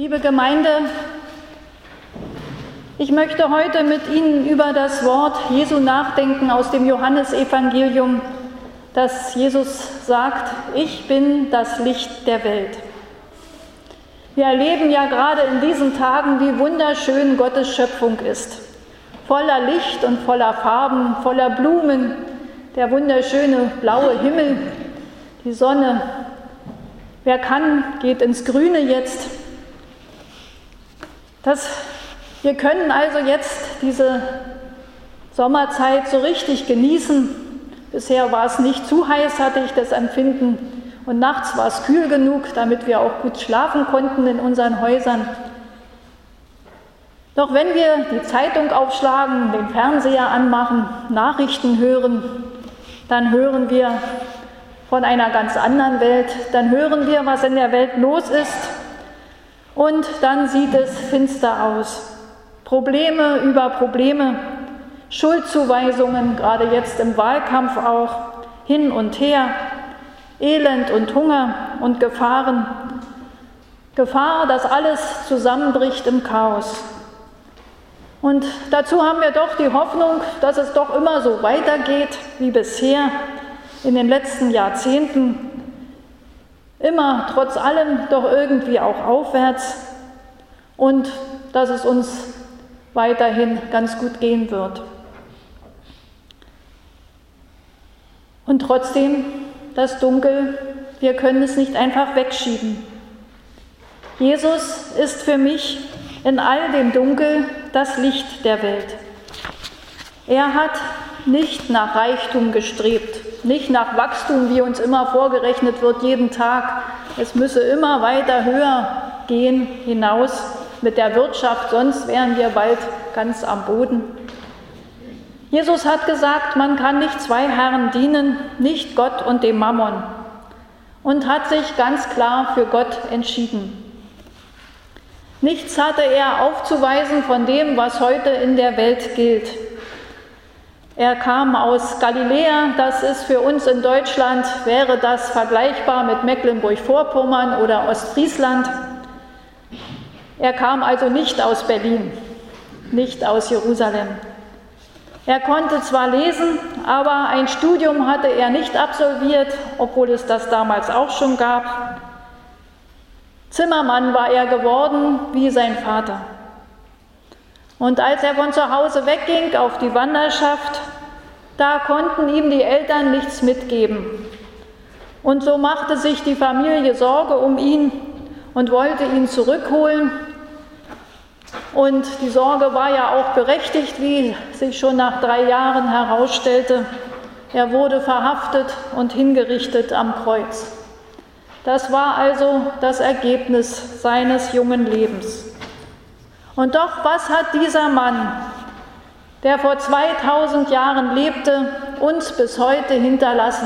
Liebe Gemeinde, ich möchte heute mit Ihnen über das Wort Jesu nachdenken aus dem Johannesevangelium, das Jesus sagt: Ich bin das Licht der Welt. Wir erleben ja gerade in diesen Tagen, wie wunderschön Gottes Schöpfung ist. Voller Licht und voller Farben, voller Blumen, der wunderschöne blaue Himmel, die Sonne. Wer kann, geht ins Grüne jetzt. Wir können also jetzt diese Sommerzeit so richtig genießen. Bisher war es nicht zu heiß, hatte ich das Empfinden. Und nachts war es kühl genug, damit wir auch gut schlafen konnten in unseren Häusern. Doch wenn wir die Zeitung aufschlagen, den Fernseher anmachen, Nachrichten hören, dann hören wir von einer ganz anderen Welt. Dann hören wir, was in der Welt los ist. Und dann sieht es finster aus. Probleme über Probleme, Schuldzuweisungen, gerade jetzt im Wahlkampf auch, hin und her, Elend und Hunger und Gefahren. Gefahr, dass alles zusammenbricht im Chaos. Und dazu haben wir doch die Hoffnung, dass es doch immer so weitergeht wie bisher in den letzten Jahrzehnten. Immer trotz allem doch irgendwie auch aufwärts und dass es uns weiterhin ganz gut gehen wird. Und trotzdem, das Dunkel, wir können es nicht einfach wegschieben. Jesus ist für mich in all dem Dunkel das Licht der Welt. Er hat nicht nach Reichtum gestrebt, nicht nach Wachstum, wie uns immer vorgerechnet wird, jeden Tag. Es müsse immer weiter höher gehen, hinaus mit der Wirtschaft, sonst wären wir bald ganz am Boden. Jesus hat gesagt, man kann nicht zwei Herren dienen, nicht Gott und dem Mammon, und hat sich ganz klar für Gott entschieden. Nichts hatte er aufzuweisen von dem, was heute in der Welt gilt. Er kam aus Galiläa, das ist für uns in Deutschland, wäre das vergleichbar mit Mecklenburg-Vorpommern oder Ostfriesland. Er kam also nicht aus Berlin, nicht aus Jerusalem. Er konnte zwar lesen, aber ein Studium hatte er nicht absolviert, obwohl es das damals auch schon gab. Zimmermann war er geworden, wie sein Vater. Und als er von zu Hause wegging auf die Wanderschaft, da konnten ihm die Eltern nichts mitgeben. Und so machte sich die Familie Sorge um ihn und wollte ihn zurückholen. Und die Sorge war ja auch berechtigt, wie sich schon nach 3 Jahren herausstellte. Er wurde verhaftet und hingerichtet am Kreuz. Das war also das Ergebnis seines jungen Lebens. Und doch, was hat dieser Mann, der vor 2000 Jahren lebte, uns bis heute hinterlassen?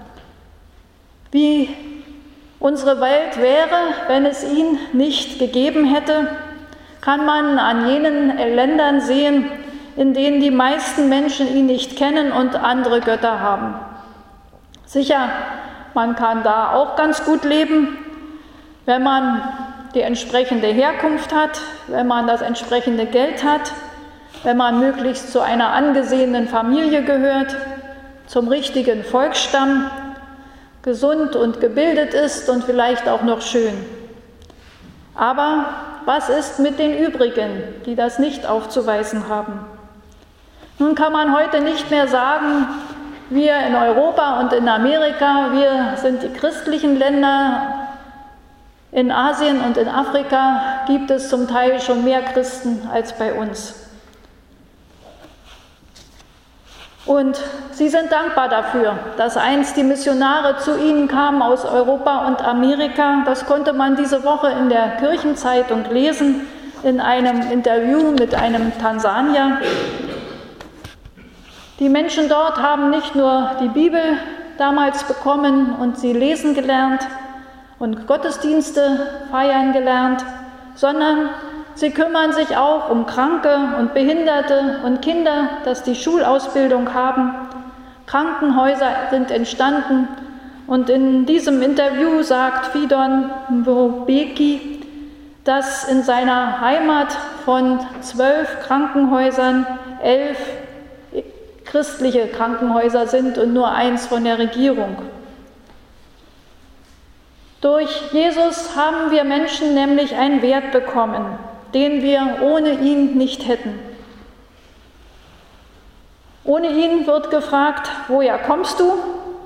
Wie unsere Welt wäre, wenn es ihn nicht gegeben hätte, kann man an jenen Ländern sehen, in denen die meisten Menschen ihn nicht kennen und andere Götter haben. Sicher, man kann da auch ganz gut leben, wenn man die entsprechende Herkunft hat, wenn man das entsprechende Geld hat, wenn man möglichst zu einer angesehenen Familie gehört, zum richtigen Volksstamm, gesund und gebildet ist und vielleicht auch noch schön. Aber was ist mit den übrigen, die das nicht aufzuweisen haben? Nun kann man heute nicht mehr sagen, wir in Europa und in Amerika, wir sind die christlichen Länder. In Asien und in Afrika gibt es zum Teil schon mehr Christen als bei uns. Und sie sind dankbar dafür, dass einst die Missionare zu ihnen kamen aus Europa und Amerika. Das konnte man diese Woche in der Kirchenzeitung lesen, in einem Interview mit einem Tansanier. Die Menschen dort haben nicht nur die Bibel damals bekommen und sie lesen gelernt und Gottesdienste feiern gelernt, sondern sie kümmern sich auch um Kranke und Behinderte und Kinder, dass die Schulausbildung haben. Krankenhäuser sind entstanden und in diesem Interview sagt Fidon Mbobeki, dass in seiner Heimat von 12 Krankenhäusern 11 christliche Krankenhäuser sind und nur eins von der Regierung. Durch Jesus haben wir Menschen nämlich einen Wert bekommen, den wir ohne ihn nicht hätten. Ohne ihn wird gefragt, woher kommst du?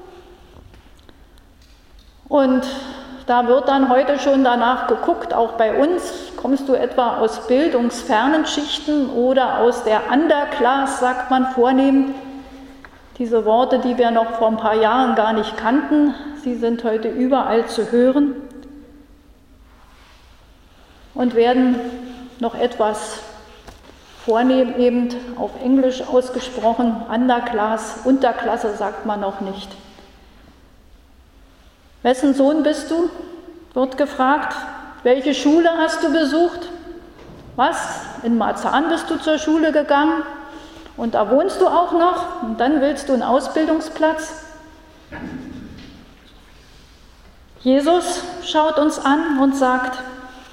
Und da wird dann heute schon danach geguckt, auch bei uns, kommst du etwa aus bildungsfernen Schichten oder aus der Underclass, sagt man vornehm. Diese Worte, die wir noch vor ein paar Jahren gar nicht kannten, sie sind heute überall zu hören und werden noch etwas vornehm eben auf Englisch ausgesprochen. Underclass, Unterklasse sagt man noch nicht. Wessen Sohn bist du? Wird gefragt. Welche Schule hast du besucht? Was? In Marzahn bist du zur Schule gegangen? Und da wohnst du auch noch? Und dann willst du einen Ausbildungsplatz? Jesus schaut uns an und sagt,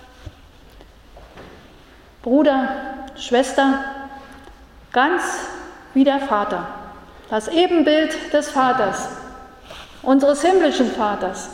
Bruder, Schwester, ganz wie der Vater, das Ebenbild des Vaters, unseres himmlischen Vaters.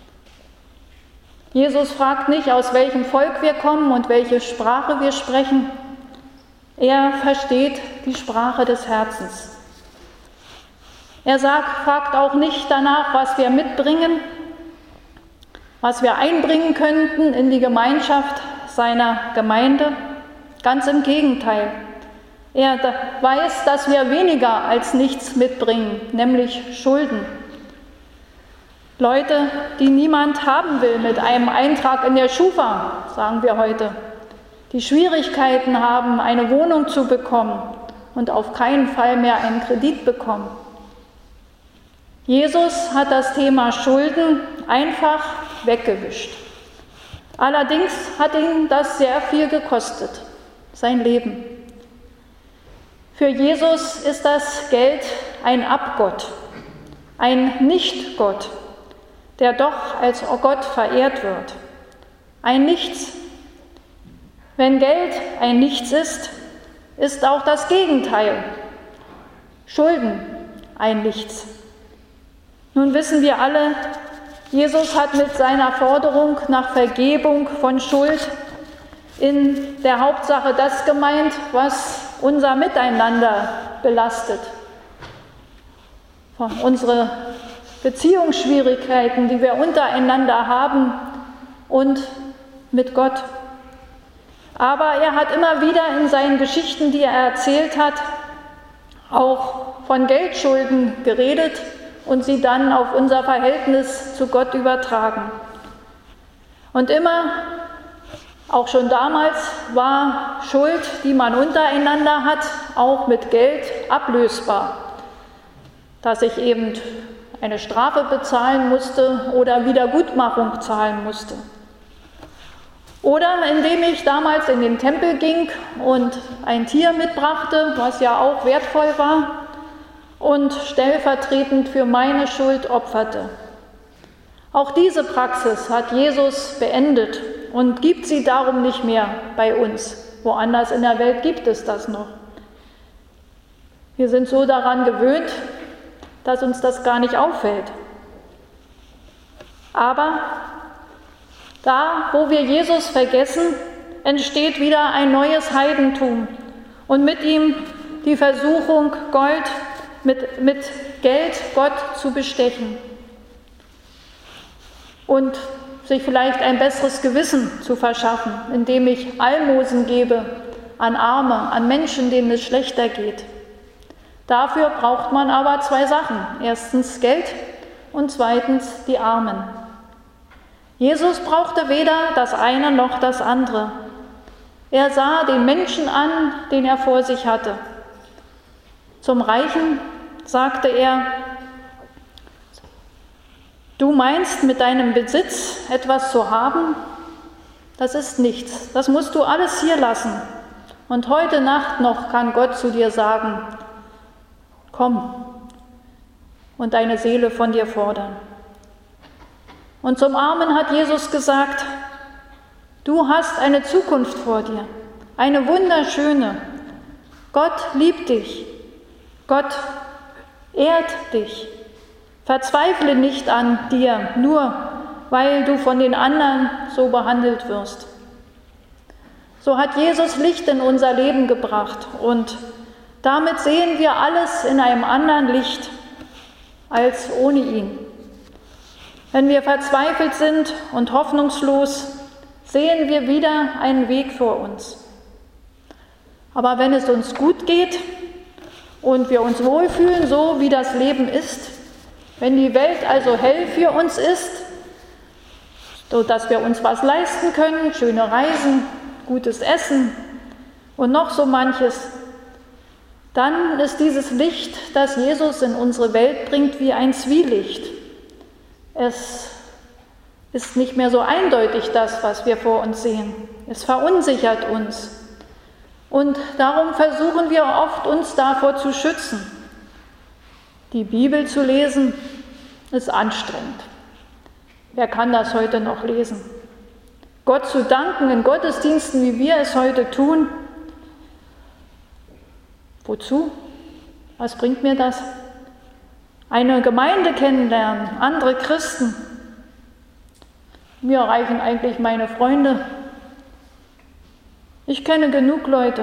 Jesus fragt nicht, aus welchem Volk wir kommen und welche Sprache wir sprechen. Er versteht die Sprache des Herzens. Er fragt auch nicht danach, was wir mitbringen, was wir einbringen könnten in die Gemeinschaft seiner Gemeinde. Ganz im Gegenteil. Er weiß, dass wir weniger als nichts mitbringen, nämlich Schulden. Leute, die niemand haben will mit einem Eintrag in der Schufa, sagen wir heute, die Schwierigkeiten haben, eine Wohnung zu bekommen und auf keinen Fall mehr einen Kredit bekommen. Jesus hat das Thema Schulden einfach weggewischt. Allerdings hat ihn das sehr viel gekostet, sein Leben. Für Jesus ist das Geld ein Abgott, ein Nichtgott, der doch als Gott verehrt wird. Ein Nichts. Wenn Geld ein Nichts ist, ist auch das Gegenteil. Schulden ein Nichts. Nun wissen wir alle, Jesus hat mit seiner Forderung nach Vergebung von Schuld in der Hauptsache das gemeint, was unser Miteinander belastet. Unsere Beziehungsschwierigkeiten, die wir untereinander haben und mit Gott. Aber er hat immer wieder in seinen Geschichten, die er erzählt hat, auch von Geldschulden geredet und sie dann auf unser Verhältnis zu Gott übertragen. Und immer, auch schon damals, war Schuld, die man untereinander hat, auch mit Geld ablösbar. Dass ich eben eine Strafe bezahlen musste oder Wiedergutmachung zahlen musste. Oder indem ich damals in den Tempel ging und ein Tier mitbrachte, was ja auch wertvoll war, und stellvertretend für meine Schuld opferte. Auch diese Praxis hat Jesus beendet und gibt sie darum nicht mehr bei uns. Woanders in der Welt gibt es das noch. Wir sind so daran gewöhnt, dass uns das gar nicht auffällt. Aber da, wo wir Jesus vergessen, entsteht wieder ein neues Heidentum und mit ihm die Versuchung, mit Geld Gott zu bestechen und sich vielleicht ein besseres Gewissen zu verschaffen, indem ich Almosen gebe an Arme, an Menschen, denen es schlechter geht. Dafür braucht man aber zwei Sachen. Erstens Geld und zweitens die Armen. Jesus brauchte weder das eine noch das andere. Er sah den Menschen an, den er vor sich hatte. Zum Reichen sagte er, du meinst, mit deinem Besitz etwas zu haben? Das ist nichts. Das musst du alles hier lassen. Und heute Nacht noch kann Gott zu dir sagen, komm und deine Seele von dir fordern. Und zum Armen hat Jesus gesagt, Du hast eine Zukunft vor dir, eine wunderschöne. Gott liebt dich. Gott ehrt dich. Verzweifle nicht an dir, nur weil du von den anderen so behandelt wirst. So hat Jesus Licht in unser Leben gebracht und damit sehen wir alles in einem anderen Licht als ohne ihn. Wenn wir verzweifelt sind und hoffnungslos, sehen wir wieder einen Weg vor uns. Aber wenn es uns gut geht und wir uns wohlfühlen, so wie das Leben ist, wenn die Welt also hell für uns ist, sodass wir uns was leisten können, schöne Reisen, gutes Essen und noch so manches, dann ist dieses Licht, das Jesus in unsere Welt bringt, wie ein Zwielicht. Es ist nicht mehr so eindeutig das, was wir vor uns sehen. Es verunsichert uns. Und darum versuchen wir oft, uns davor zu schützen. Die Bibel zu lesen, ist anstrengend. Wer kann das heute noch lesen? Gott zu danken in Gottesdiensten, wie wir es heute tun. Wozu? Was bringt mir das? Eine Gemeinde kennenlernen, andere Christen. Mir reichen eigentlich meine Freunde. Ich kenne genug Leute.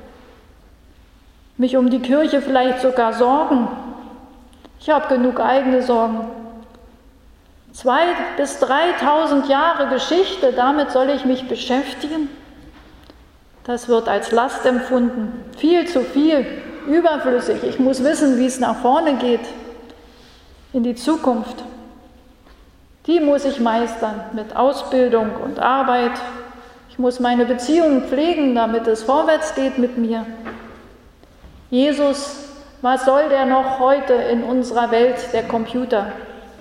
Mich um die Kirche vielleicht sogar sorgen. Ich habe genug eigene Sorgen. 2.000 bis 3.000 Jahre Geschichte, damit soll ich mich beschäftigen? Das wird als Last empfunden. Viel zu viel, überflüssig. Ich muss wissen, wie es nach vorne geht, in die Zukunft. Die muss ich meistern mit Ausbildung und Arbeit. Ich muss meine Beziehungen pflegen, damit es vorwärts geht mit mir. Jesus, was soll der noch heute in unserer Welt, der Computer?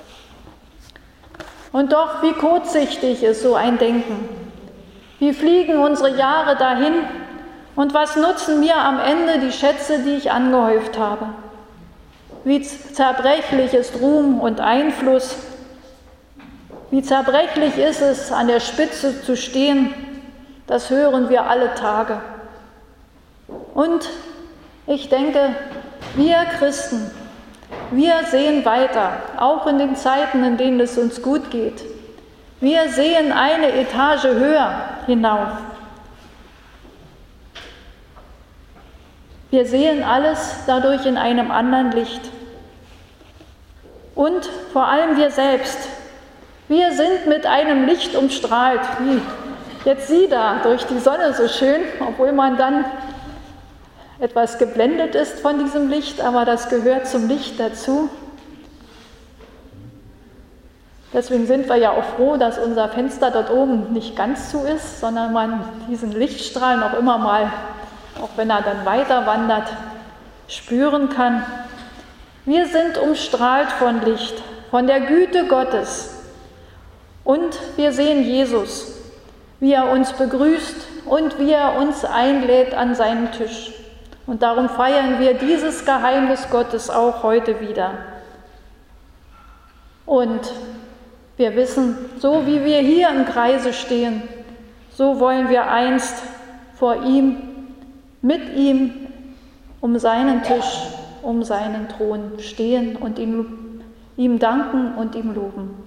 Und doch, wie kurzsichtig ist so ein Denken. Wie fliegen unsere Jahre dahin und was nutzen mir am Ende die Schätze, die ich angehäuft habe? Wie zerbrechlich ist Ruhm und Einfluss. Wie zerbrechlich ist es, an der Spitze zu stehen, das hören wir alle Tage. Und ich denke, wir Christen, wir sehen weiter, auch in den Zeiten, in denen es uns gut geht. Wir sehen eine Etage höher hinauf. Wir sehen alles dadurch in einem anderen Licht. Und vor allem wir selbst. Wir sind mit einem Licht umstrahlt, wie jetzt Sie da durch die Sonne so schön, obwohl man dann etwas geblendet ist von diesem Licht, aber das gehört zum Licht dazu. Deswegen sind wir ja auch froh, dass unser Fenster dort oben nicht ganz zu ist, sondern man diesen Lichtstrahl noch immer mal, auch wenn er dann weiter wandert, spüren kann. Wir sind umstrahlt von Licht, von der Güte Gottes. Und wir sehen Jesus, wie er uns begrüßt und wie er uns einlädt an seinen Tisch. Und darum feiern wir dieses Geheimnis Gottes auch heute wieder. Und wir wissen, so wie wir hier im Kreise stehen, so wollen wir einst vor ihm, mit ihm, um seinen Tisch, um seinen Thron stehen und ihm danken und ihm loben.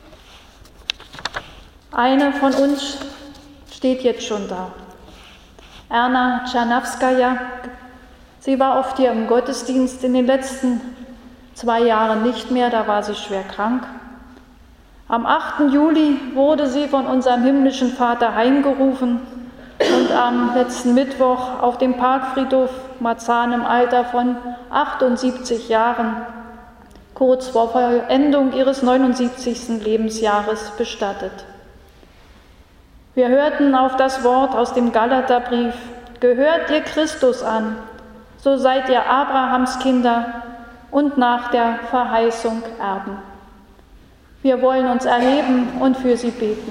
Eine von uns steht jetzt schon da. Erna Czarnawskaja. Sie war oft hier im Gottesdienst, in den letzten 2 Jahren nicht mehr, da war sie schwer krank. Am 8. Juli wurde sie von unserem himmlischen Vater heimgerufen und am letzten Mittwoch auf dem Parkfriedhof Marzahn im Alter von 78 Jahren, kurz vor Vollendung ihres 79. Lebensjahres, bestattet. Wir hörten auf das Wort aus dem Galaterbrief: Gehört ihr Christus an, so seid ihr Abrahams Kinder und nach der Verheißung Erben. Wir wollen uns erheben und für sie beten.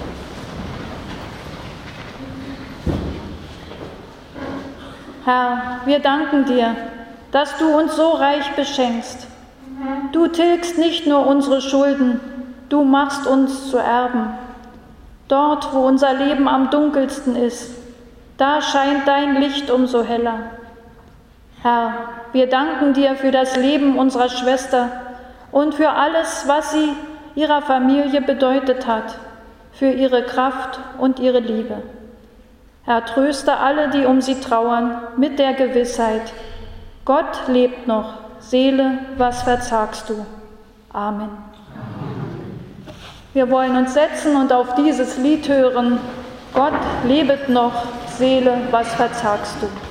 Herr, wir danken dir, dass du uns so reich beschenkst. Du tilgst nicht nur unsere Schulden, du machst uns zu Erben. Dort, wo unser Leben am dunkelsten ist, da scheint dein Licht umso heller. Herr, wir danken dir für das Leben unserer Schwester und für alles, was sie ihrer Familie bedeutet hat, für ihre Kraft und ihre Liebe. Herr, tröste alle, die um sie trauern, mit der Gewissheit: Gott lebt noch, Seele, was verzagst du? Amen. Wir wollen uns setzen und auf dieses Lied hören: Gott lebet noch, Seele, was verzagst du?